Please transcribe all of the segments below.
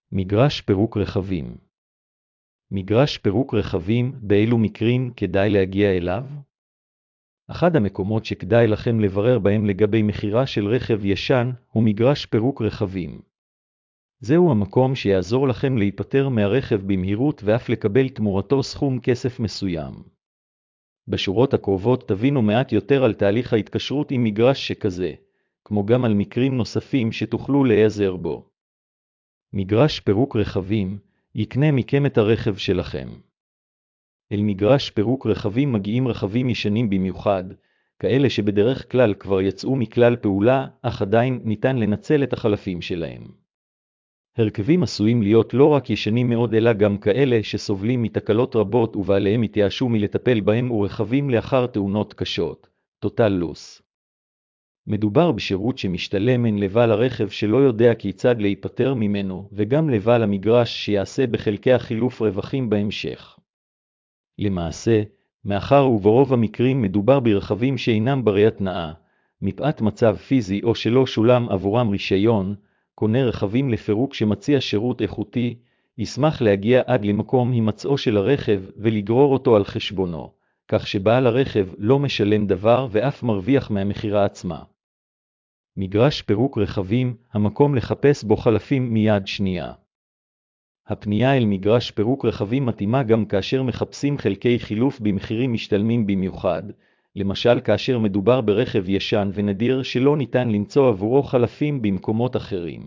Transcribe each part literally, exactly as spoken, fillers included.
מגרש פירוק רכבים. מגרש פירוק רכבים, באילו מקרים כדאי להגיע אליו? אחד המקומות שכדאי לכם לברר בהם לגבי מחירה של רכב ישן הוא מגרש פירוק רכבים. זהו המקום שיעזור לכם להיפטר מהרכב במהירות ואף לקבל תמורתו סכום כסף מסוים. בשורות הקרובות תבינו מעט יותר על תהליך ההתקשרות עם מגרש שכזה, כמו גם על מקרים נוספים שתוכלו להיעזר בו. מגרש פירוק רכבים יקנה מכם את הרכב שלכם. אל מגרש פירוק רכבים מגיעים רכבים ישנים במיוחד, כאלה שבדרך כלל כבר יצאו מכלל פעולה, אך עדיין ניתן לנצל את החלפים שלהם. הרכבים עשויים להיות לא רק ישנים מאוד אלא גם כאלה שסובלים מתקלות רבות ובעליהם התייאשו מלטפל בהם ורכבים לאחר תאונות קשות, total loss. מדובר בשירות שמשתלם הן לבעל הרכב שלא יודע כיצד להיפטר ממנו, וגם לבעל המגרש שיעשה בחלקי החילוף רווחים בהמשך. למעשה, מאחר וברוב המקרים מדובר ברכבים שאינם ברי התנאה, מפאת מצב פיזי או שלא שולם עבורם רישיון, קונה רכבים לפירוק שמציע שירות איכותי, ישמח להגיע עד למקום הימצאו של הרכב ולגרור אותו על חשבונו, כך שבעל הרכב לא משלם דבר ואף מרוויח מהמחירה עצמה. מגרש פירוק רכבים, המקום לחפש בו חלפים מיד שנייה. הפנייה אל מגרש פירוק רכבים מתאימה גם כאשר מחפשים חלקי חילוף במחירים משתלמים במיוחד, למשל כאשר מדובר ברכב ישן ונדיר שלא ניתן למצוא עבורו חלפים במקומות אחרים.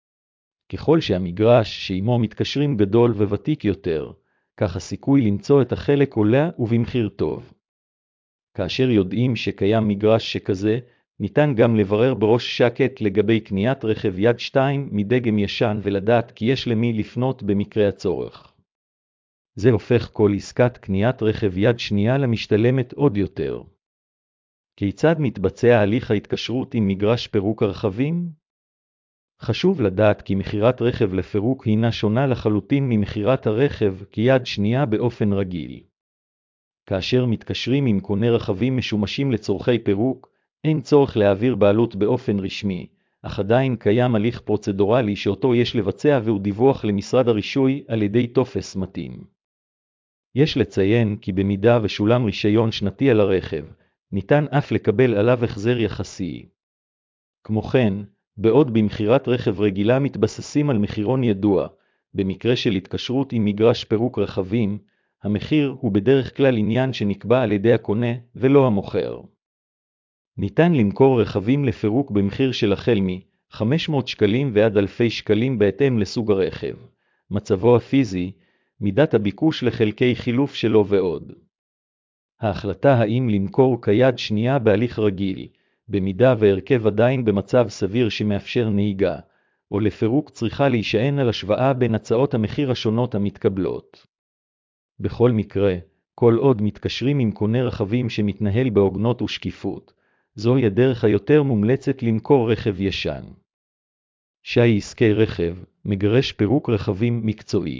ככל שהמגרש שעימו מתקשרים גדול וותיק יותר, כך הסיכוי למצוא את החלק עולה ובמחיר טוב. כאשר יודעים שקיים מגרש שכזה, ניתן גם לברר בראש שקט לגבי קניית רכב יד שתיים מדגם ישן ולדעת כי יש למי לפנות במקרה הצורך. זה הופך כל עסקת קניית רכב יד שנייה למשתלמת עוד יותר. כיצד מתבצע הליך ההתקשרות עם מגרש פירוק הרכבים? חשוב לדעת כי מחירת רכב לפירוק הינה שונה לחלוטין ממחירת הרכב כיד שנייה באופן רגיל. כאשר מתקשרים עם קונה רכבים משומשים לצורכי פירוק, אין צורך להעביר בעלות באופן רשמי, אך עדיין קיים הליך פרוצדורלי שאותו יש לבצע והוא דיווח למשרד הרישוי על ידי טופס מתאים. יש לציין כי במידה ושולם רישיון שנתי על הרכב, ניתן אף לקבל עליו החזר יחסי. כמו כן, בעוד במחירת רכב רגילה מתבססים על מחירון ידוע, במקרה של התקשרות עם מגרש פירוק רכבים, המחיר הוא בדרך כלל עניין שנקבע על ידי הקונה ולא המוכר. ניתן למכור רכבים לפירוק במחיר של החל מ-חמש מאות שקלים ועד אלפי שקלים בהתאם לסוג הרכב, מצבו הפיזי, מידת הביקוש לחלקי חילוף שלו ועוד. ההחלטה האם למכור כיד שנייה בהליך רגיל, במידה והרכב עדיין במצב סביר שמאפשר נהיגה, או לפירוק צריכה להישען על השוואה בין הצעות המחיר השונות המתקבלות. בכל מקרה, כל עוד מתקשרים עם קונה רכבים שמתנהל בהוגנות ושקיפות, זוהי הדרך היותר מומלצת למכור רכב ישן. שי עסקי רכב, מגרש פירוק רכבים מקצועי.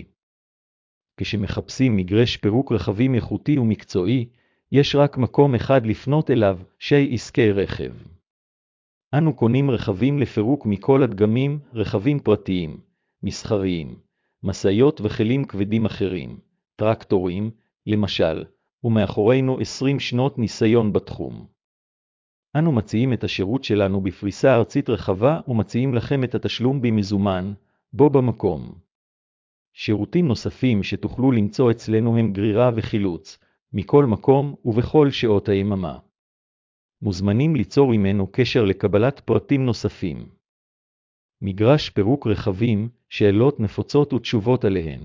כשמחפשים מגרש פירוק רכבים איכותי ומקצועי, יש רק מקום אחד לפנות אליו, שי עסקי רכב. אנו קונים רכבים לפירוק מכל הדגמים, רכבים פרטיים, מסחריים, משאיות וכלים כבדים אחרים, טרקטורים, למשל, ומאחורינו עשרים שנות ניסיון בתחום. אנו מציעים את השירות שלנו בפריסה ארצית רחבה ומציעים לכם את התשלום במזומן, בו במקום. שירותים נוספים שתוכלו למצוא אצלנו הם גרירה וחילוץ, מכל מקום ובכל שעות היממה. מוזמנים ליצור עמנו קשר לקבלת פרטים נוספים. מגרש פירוק רכבים, שאלות נפוצות ותשובות עליהן.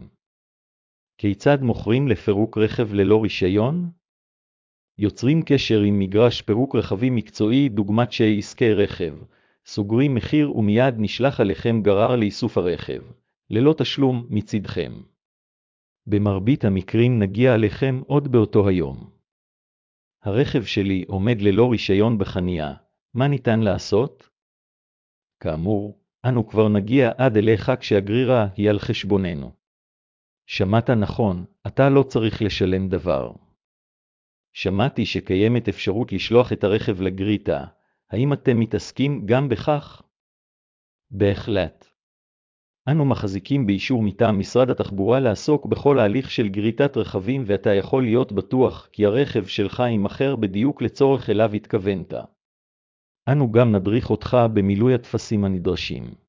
כיצד מוכרים לפירוק רכב ללא רישיון? יוצרים קשר עם מגרש פירוק רכבים מקצועי דוגמת שי עסקי רכב, סוגרים מחיר ומיד נשלח עליכם גרר לאיסוף הרכב, ללא תשלום מצדכם. במרבית המקרים נגיע עליכם עוד באותו היום. הרכב שלי עומד ללא רישיון בחניה, מה ניתן לעשות? כאמור, אנו כבר נגיע עד אליך כשהגרירה היא על חשבוננו. שמעת נכון, אתה לא צריך לשלם דבר. שמעתי שקיימת אפשרות לשלוח את הרכב לגריטה, האם אתם מתעסקים גם בכך? בהחלט. אנו מחזיקים באישור מטעם משרד התחבורה לעסוק בכל ההליך של גריטת רכבים, ואתה יכול להיות בטוח כי הרכב שלך יימכר בדיוק לצורך אליו התכוונת. אנו גם נדריך אותך במילוי הטפסים הנדרשים.